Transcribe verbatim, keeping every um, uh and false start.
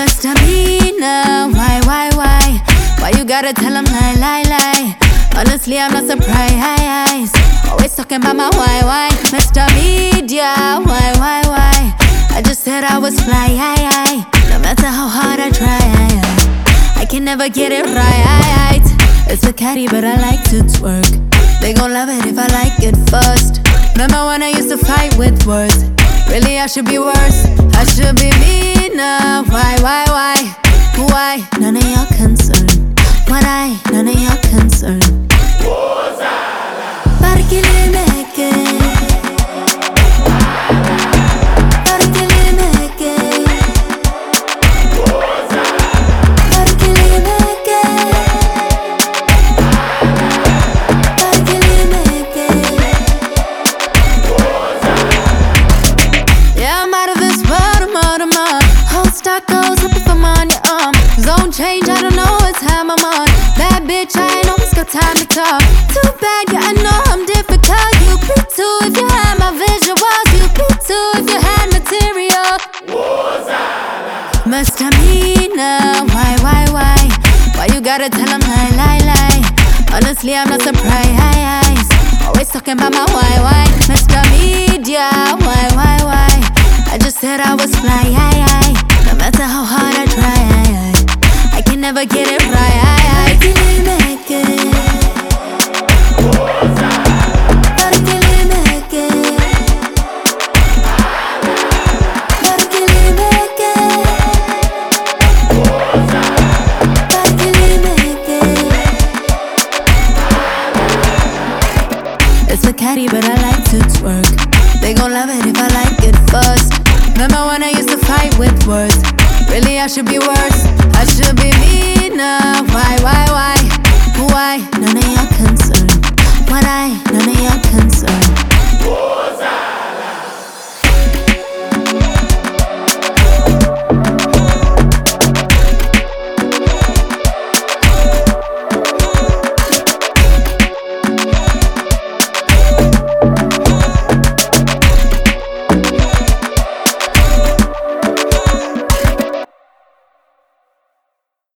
Misdemeanor, why, why, why? Why you gotta tell them lie, lie, lie? Honestly, I'm not surprised. Always talking about my why, why? Mister Media, why, why, why? I just said I was fly, I, I. No matter how hard I try, I, I, I can never get it right. It's a catty, but I like to twerk. They gon' love it if I like it first. Remember when I used to fight with words? Really, I should be worse. I should be meaner. Why, why, why? Why? None of your concern. What I? None of your concern. Barkili meke, barkili meke, barkili meke, barkili meke. Yeah, I'm out of this world, I'm out of mine. Whole stock goes up if I'm on your arm. Zone change, I don't know what time I'm on. Bad bitch, I ain't always got time to talk. Too bad, yeah, I know I'm difficult. You be too if you had my visuals. You be too if you had material. Misdemeanor, why, why, why? Why you gotta tell them lie, lie, lie? Honestly, I'm not surprised. Always talking about my why, why? Mister Media, why, why, why? I just said I was fly, I, I. No matter how hard I try, I, I, I can never get it right. I, I. It's a catty, but I like to twerk. They gon' love it if I like it first. Remember when I used to fight with words? Really, I should be worse. I should be meaner. Why, why, why? Why? None of your concern. What I? None of your concern.